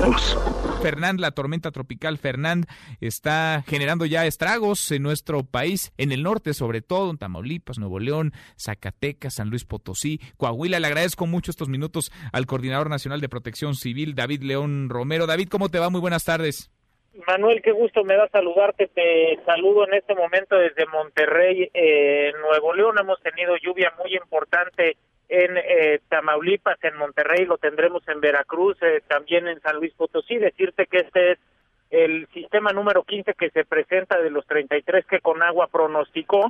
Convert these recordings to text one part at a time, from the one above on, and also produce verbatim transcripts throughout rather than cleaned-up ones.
todos. Fernand, la tormenta tropical Fernand está generando ya estragos en nuestro país, en el norte sobre todo, en Tamaulipas, Nuevo León, Zacatecas, San Luis Potosí, Coahuila. Le agradezco mucho estos minutos al Coordinador Nacional de Protección Civil, David León Romero. David, ¿cómo te va? Muy buenas tardes. Manuel, qué gusto me da saludarte. Te saludo en este momento desde Monterrey, eh, Nuevo León. Hemos tenido lluvia muy importante en eh, Tamaulipas, en Monterrey, lo tendremos en Veracruz, eh, también en San Luis Potosí. Decirte que este es el sistema número quince que se presenta de los treinta y tres que Conagua pronosticó.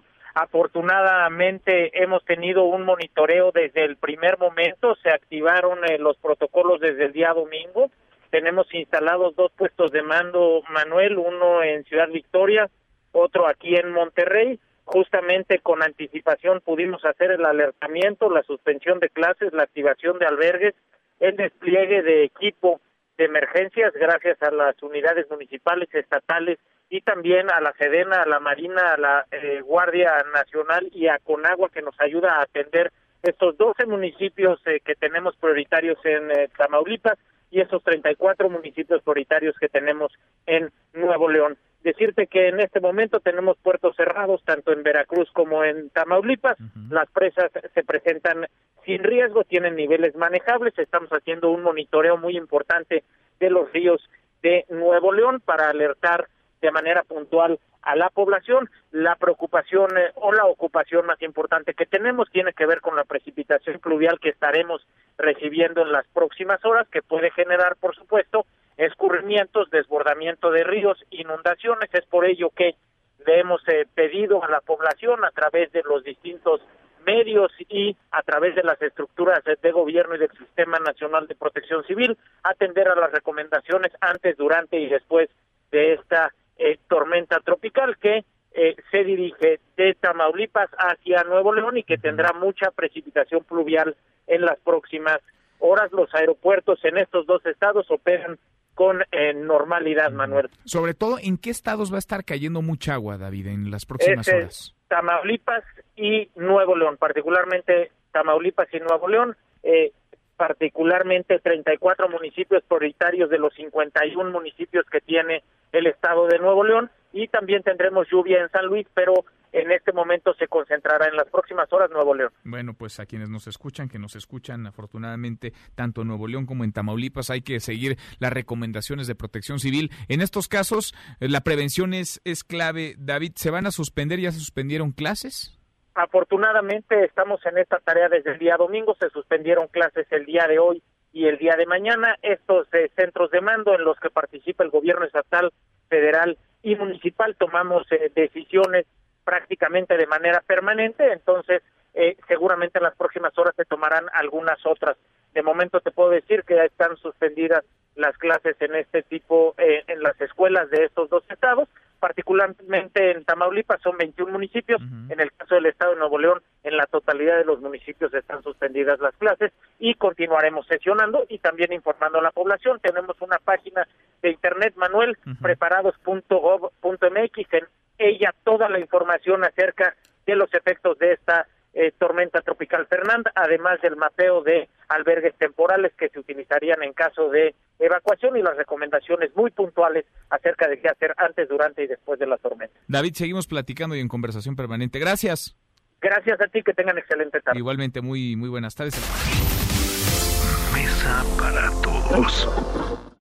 Afortunadamente hemos tenido un monitoreo desde el primer momento, se activaron eh, los protocolos desde el día domingo. Tenemos instalados dos puestos de mando, Manuel, uno en Ciudad Victoria, otro aquí en Monterrey. Justamente con anticipación pudimos hacer el alertamiento, la suspensión de clases, la activación de albergues, el despliegue de equipo de emergencias gracias a las unidades municipales, estatales y también a la Sedena, a la Marina, a la eh, Guardia Nacional y a Conagua, que nos ayuda a atender estos doce municipios eh, que tenemos prioritarios en eh, Tamaulipas y esos treinta y cuatro municipios prioritarios que tenemos en Nuevo León. Decirte que en este momento tenemos puertos cerrados, tanto en Veracruz como en Tamaulipas. Uh-huh. Las presas se presentan sin riesgo, tienen niveles manejables. Estamos haciendo un monitoreo muy importante de los ríos de Nuevo León para alertar de manera puntual a la población. La preocupación eh, o la ocupación más importante que tenemos tiene que ver con la precipitación pluvial que estaremos recibiendo en las próximas horas, que puede generar, por supuesto, escurrimientos, desbordamiento de ríos, inundaciones. Es por ello que le hemos eh, pedido a la población a través de los distintos medios y a través de las estructuras de gobierno y del Sistema Nacional de Protección Civil atender a las recomendaciones antes, durante y después de esta eh, tormenta tropical que eh, se dirige de Tamaulipas hacia Nuevo León y que tendrá mucha precipitación pluvial en las próximas horas. Los aeropuertos en estos dos estados operan con eh, normalidad, Manuel. Sobre todo, ¿en qué estados va a estar cayendo mucha agua, David, en las próximas es, horas? Tamaulipas y Nuevo León, particularmente Tamaulipas y Nuevo León, eh, particularmente treinta y cuatro municipios prioritarios de los cincuenta y uno municipios que tiene el estado de Nuevo León, y también tendremos lluvia en San Luis, pero en este momento se concentrará en las próximas horas Nuevo León. Bueno, pues a quienes nos escuchan, que nos escuchan afortunadamente tanto en Nuevo León como en Tamaulipas, hay que seguir las recomendaciones de Protección Civil. En estos casos, la prevención es, es clave. David, ¿se van a suspender? ¿Ya se suspendieron clases? Afortunadamente estamos en esta tarea desde el día domingo, se suspendieron clases el día de hoy y el día de mañana. Estos eh, centros de mando en los que participa el gobierno estatal, federal y municipal, tomamos eh, decisiones prácticamente de manera permanente, entonces eh, seguramente en las próximas horas se tomarán algunas otras. De momento te puedo decir que ya están suspendidas las clases en este tipo, eh, en las escuelas de estos dos estados, particularmente en Tamaulipas son veintiún municipios, uh-huh. En el caso del estado de Nuevo León, en la totalidad de los municipios están suspendidas las clases y continuaremos sesionando y también informando a la población. Tenemos una página de internet, Manuel, uh-huh. preparados punto gov punto m x, en ella toda la información acerca de los efectos de esta eh, tormenta tropical Fernand, además del mapeo de albergues temporales que se utilizarían en caso de evacuación y las recomendaciones muy puntuales acerca de qué hacer antes, durante y después de la tormenta. David, seguimos platicando y en conversación permanente. Gracias. Gracias a ti, que tengan excelente tarde. Igualmente, muy, muy buenas tardes. Mesa para todos.